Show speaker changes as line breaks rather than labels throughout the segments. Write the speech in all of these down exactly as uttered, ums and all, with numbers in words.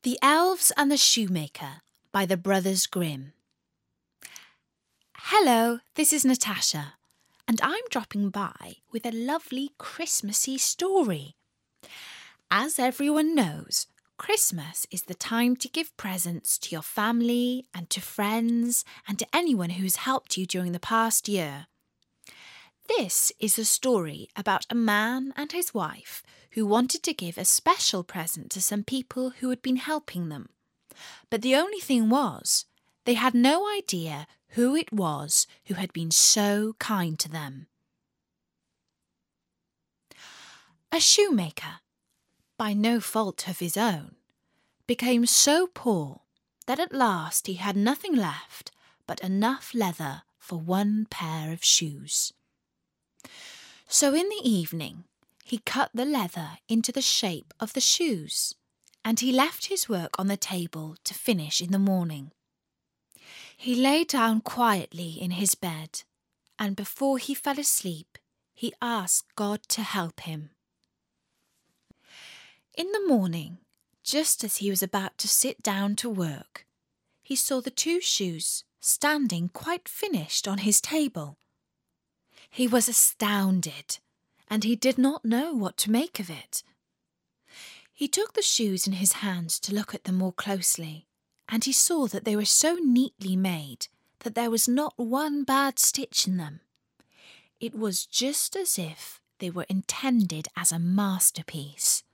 The Elves and the Shoemaker by the Brothers Grimm. Hello, this is Natasha, and I'm dropping by with a lovely Christmassy story. As everyone knows, Christmas is the time to give presents to your family and to friends and to anyone who's helped you during the past year. This is a story about a man and his wife who wanted to give a special present to some people who had been helping them. But the only thing was, they had no idea who it was who had been so kind to them. A shoemaker, by no fault of his own, became so poor that at last he had nothing left but enough leather for one pair of shoes. So in the evening, he cut the leather into the shape of the shoes, and he left his work on the table to finish in the morning. He lay down quietly in his bed, and before he fell asleep, he asked God to help him. In the morning, just as he was about to sit down to work, he saw the two shoes standing quite finished on his table. He was astounded, and he did not know what to make of it. He took the shoes in his hands to look at them more closely, and he saw that they were so neatly made that there was not one bad stitch in them. It was just as if they were intended as a masterpiece.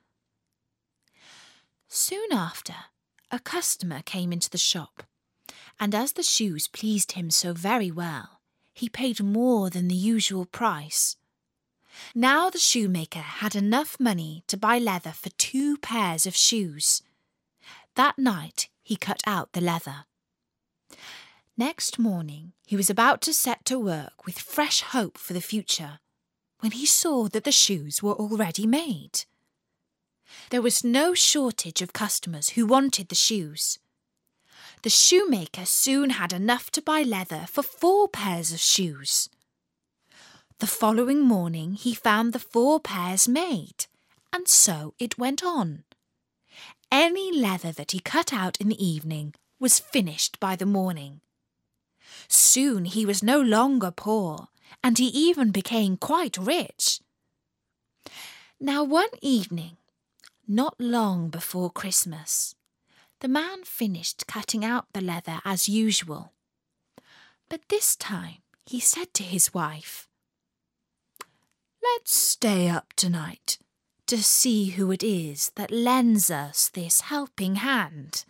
Soon after, a customer came into the shop, and as the shoes pleased him so very well, he paid more than the usual price. Now the shoemaker had enough money to buy leather for two pairs of shoes. That night he cut out the leather. Next morning he was about to set to work with fresh hope for the future, when he saw that the shoes were already made. There was no shortage of customers who wanted the shoes. The shoemaker soon had enough to buy leather for four pairs of shoes. The following morning he found the four pairs made, and so it went on. Any leather that he cut out in the evening was finished by the morning. Soon he was no longer poor, and he even became quite rich. Now one evening, not long before Christmas, the man finished cutting out the leather as usual. But this time he said to his wife, "Let's stay up tonight to see who it is that lends us this helping hand."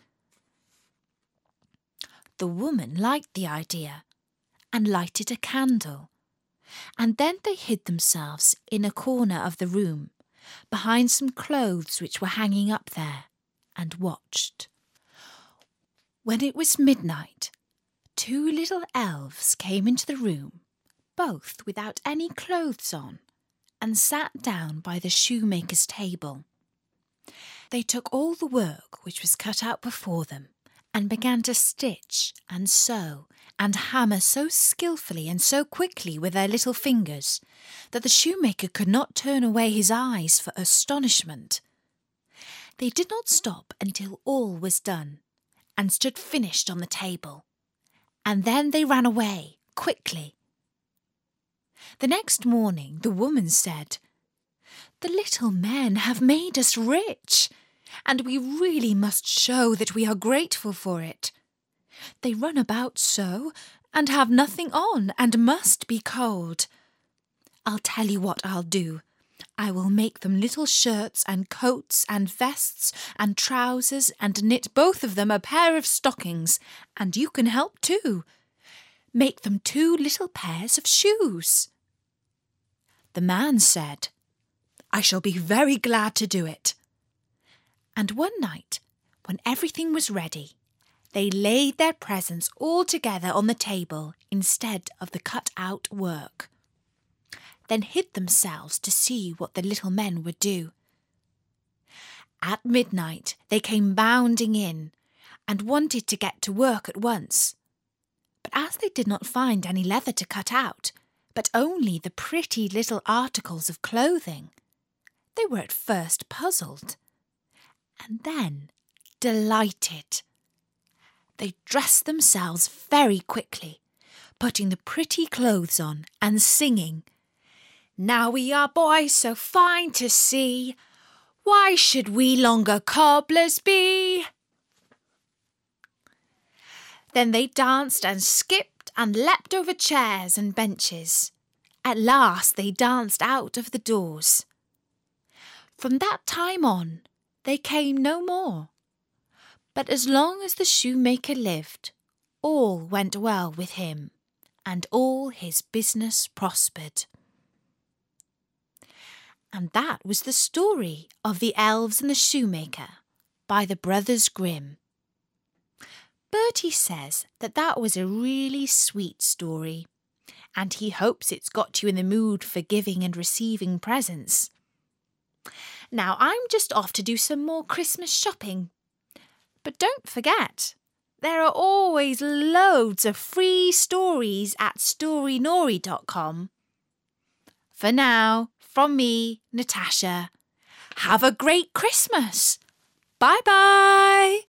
The woman liked the idea and lighted a candle, and then they hid themselves in a corner of the room behind some clothes which were hanging up there, and watched. When it was midnight, two little elves came into the room, both without any clothes on, and sat down by the shoemaker's table. They took all the work which was cut out before them, and began to stitch and sew and hammer so skilfully and so quickly with their little fingers that the shoemaker could not turn away his eyes for astonishment. They did not stop until all was done, and stood finished on the table, and then they ran away quickly. The next morning the woman said, "The little men have made us rich, and we really must show that we are grateful for it. They run about so, and have nothing on, and must be cold. I'll tell you what I'll do. I will make them little shirts and coats and vests and trousers, and knit both of them a pair of stockings, and you can help too. Make them two little pairs of shoes." The man said, "I shall be very glad to do it." And one night, when everything was ready, they laid their presents all together on the table instead of the cut-out work, then hid themselves to see what the little men would do. At midnight they came bounding in, and wanted to get to work at once. But as they did not find any leather to cut out, but only the pretty little articles of clothing, they were at first puzzled, and then delighted. They dressed themselves very quickly, putting the pretty clothes on and singing, "Now we are boys so fine to see, why should we longer cobblers be?" Then they danced and skipped and leapt over chairs and benches. At last they danced out of the doors. From that time on, they came no more. But as long as the shoemaker lived, all went well with him, and all his business prospered. And that was the story of the Elves and the Shoemaker by the Brothers Grimm. Bertie says that that was a really sweet story, and he hopes it's got you in the mood for giving and receiving presents. Now I'm just off to do some more Christmas shopping. But don't forget, there are always loads of free stories at storynory dot com. For now, from me, Natasha, have a great Christmas. Bye-bye.